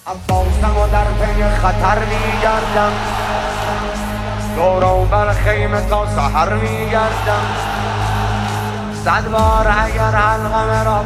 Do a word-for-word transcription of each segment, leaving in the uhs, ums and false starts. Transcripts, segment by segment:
عباسم و در پی خطر میگردم، دور بر خیمه تا سحر میگردم. صد بار اگر حلقم را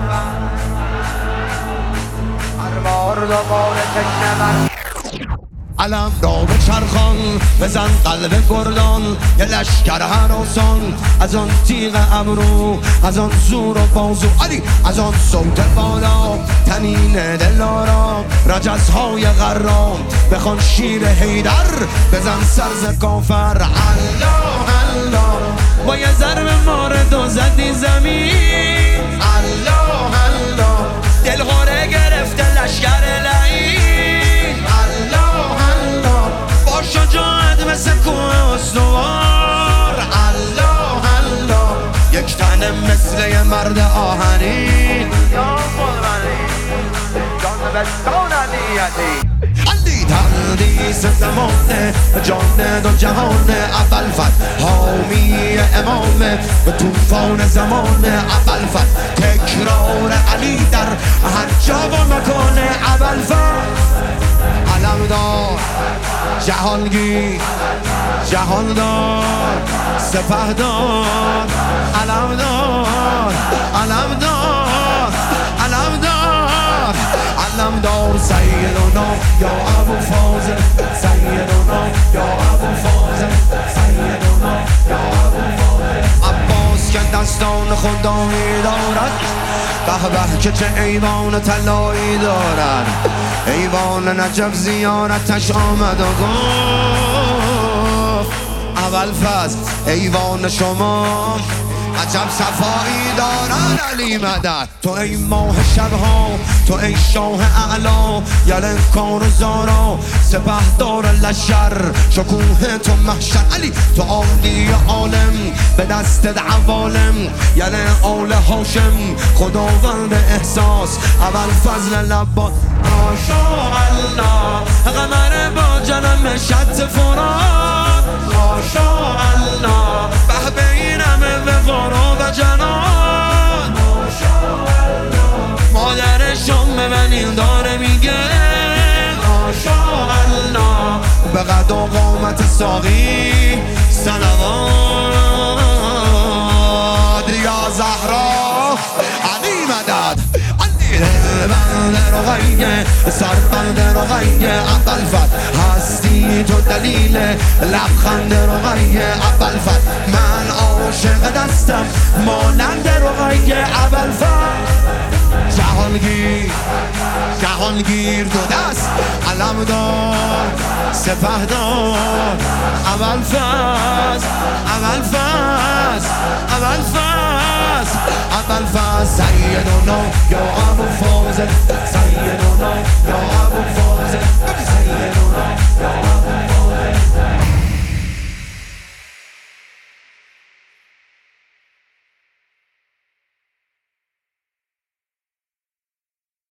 هر بار دوباره تشنه بر علم را به چرخان بزن قلب گردان، یه لشکر هراسان از آن تیغ ابرو، از آن زور و بازو علی، از آن صوت بالا تنین دلارا، رجزهای غرام بخوان شیر حیدر، بزن سرز کافر الله الله، با یه ضرب مارد و زدی زمین الله الله، دلغاره گرفته لشکر لعین الله الله، با شجاعت مثل کوه استوار الله الله، یک تنه مثل یه مرد آهنین یا قربانی جان بستان علیتی. علی تردیس زمانه جان دو جهان، اول فتح حامی امامه به توفان زمانه، اول فتح تکرار علی در هر جا و مکان، اول فتح علمدار جهانگیر جهاندار سپهدار، علمدار علمدار علمدار علمدار، سیدنا یا ابو فاضل، سیدنا یا ابو فاضل، سیدنا یا ابو فاضل. عباس که دستان خدایی دارد، به به که چه ایوان طلایی دارد، ایوان نجف زیارتش آمد و گفت اول فصل ایوان شما عجب صفایی دارن علی مدد. تو ای ماه شبها، تو ای شاه اعلا، یلن کار و زارا سپهدار لشر، شکوه تو محشر علی، تو عالی عالم به دست عوالم، یلن آل هاشم خداوند احساس، اول فضل لبا ماشاءالله، قمر با جنم شط فرات ماشاءالله، به به این همه وقارا و جنان ماشاءالله، مادر شام ببینیم داره میگه ماشاءالله، به قد و قامت ساقی صلوات یا زهرا علی مدد. بنده رقیه سربند رقیه، اول فتح هستی تو دلیل لبخند رقیه، اول فتح من عاشق دستم مانند رقیه، اول فتح جهانگیر جهانگیر دو دست علمدار سپهدار، اول فصل اول فصل اول فصل اول فصل، سیدنا یا